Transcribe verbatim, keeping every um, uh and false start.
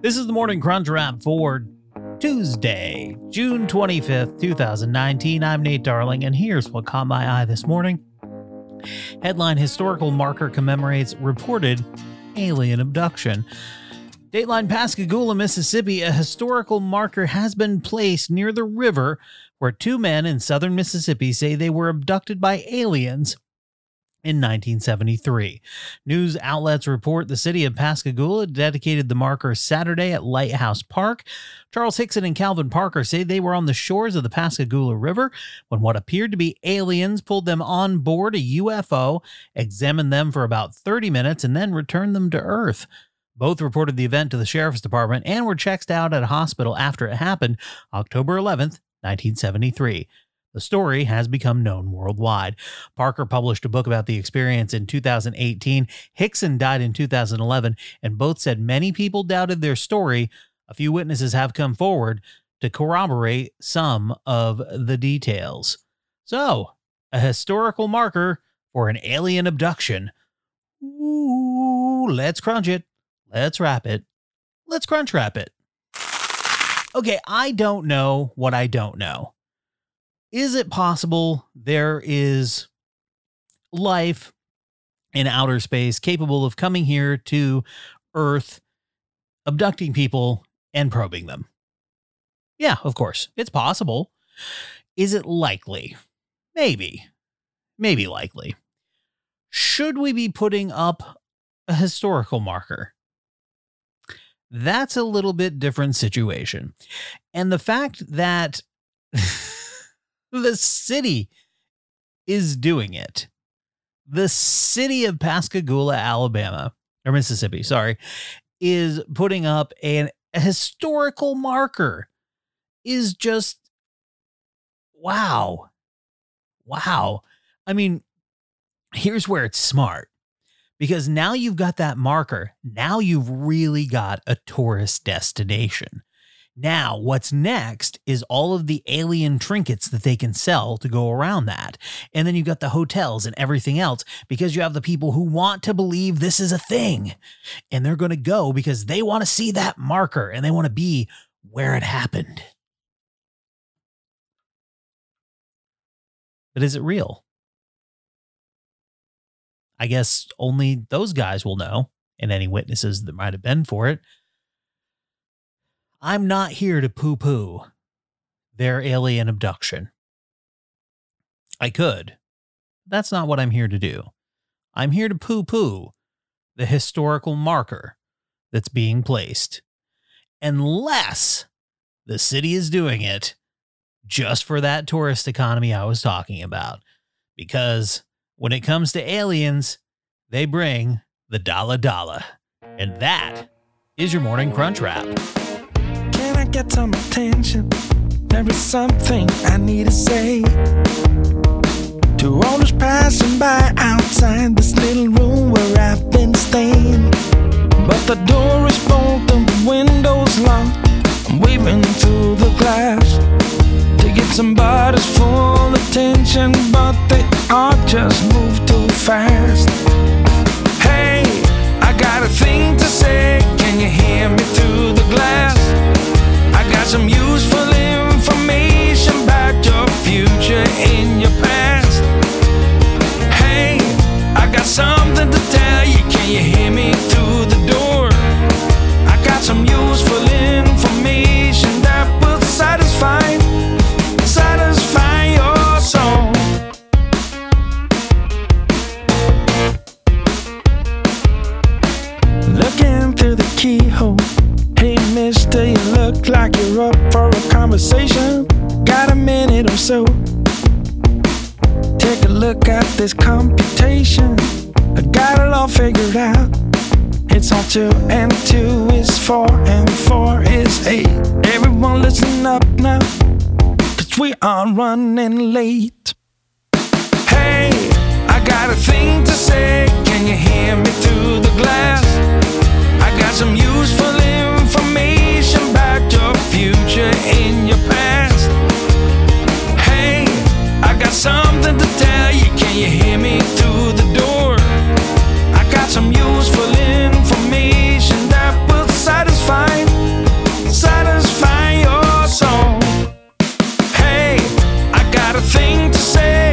This is the Morning Crunch Wrap for Tuesday, June twenty-fifth, twenty nineteen. I'm Nate Darling, and here's what caught my eye this morning. Headline: Historical marker commemorates reported alien abduction. Dateline: Pascagoula, Mississippi. A historical marker has been placed near the river where two men in southern Mississippi say they were abducted by aliens in nineteen seventy-three. News outlets report the city of Pascagoula dedicated the marker Saturday at Lighthouse Park. Charles Hickson and Calvin Parker say they were on the shores of the Pascagoula River when what appeared to be aliens pulled them on board a U F O, examined them for about thirty minutes, and then returned them to Earth. Both reported the event to the sheriff's department and were checked out at a hospital after it happened, October eleventh, nineteen seventy-three. The story has become known worldwide. Parker published a book about the experience in two thousand eighteen. Hickson died in two thousand eleven, and both said many people doubted their story. A few witnesses have come forward to corroborate some of the details. So, a historical marker for an alien abduction. Ooh, let's crunch it. Let's wrap it. Let's crunch wrap it. Okay, I don't know what I don't know. Is it possible there is life in outer space capable of coming here to Earth, abducting people, and probing them? Yeah, of course. It's possible. Is it likely? Maybe. Maybe likely. Should we be putting up a historical marker? That's a little bit different situation. And the fact that the city is doing it, the city of Pascagoula, Alabama, or Mississippi, sorry, is putting up an, a historical marker is just, wow. Wow. I mean, here's where it's smart. Because now you've got that marker. Now you've really got a tourist destination. Now, what's next is all of the alien trinkets that they can sell to go around that. And then you've got the hotels and everything else because you have the people who want to believe this is a thing. And they're going to go because they want to see that marker and they want to be where it happened. But is it real? I guess only those guys will know, and any witnesses that might have been for it. I'm not here to poo-poo their alien abduction. I could. That's not what I'm here to do. I'm here to poo-poo the historical marker that's being placed. Unless the city is doing it just for that tourist economy I was talking about. Because when it comes to aliens, they bring the dollar dollar. And that is your Morning Crunch Wrap. Can I get some attention? There is something I need to say to all those passing by outside this little room where I've been staying. But the door is bolted and the window's locked. I'm waving through the glass to get somebody's full attention, but they all just move too fast. Hey, I got a thing to say. Can you hear me through the glass? I got some useful information about your future and your past. Hey, I got something to tell you. Can you hear me through the door? I got some useful information that will satisfy Satisfy your soul. Looking through the keyhole. Hey mister, you look like you're up for a conversation. Got a minute or so? Take a look at this computation. I got it all figured out. It's all two and two is four and four is eight. Everyone listen up now, we are running late. Hey, I got a thing to say. Can you hear me through the glass? I got some useful information about your future and your past. Hey, I got something to tell you. Can you hear me through the door? I got some useful information that will satisfy thing to say.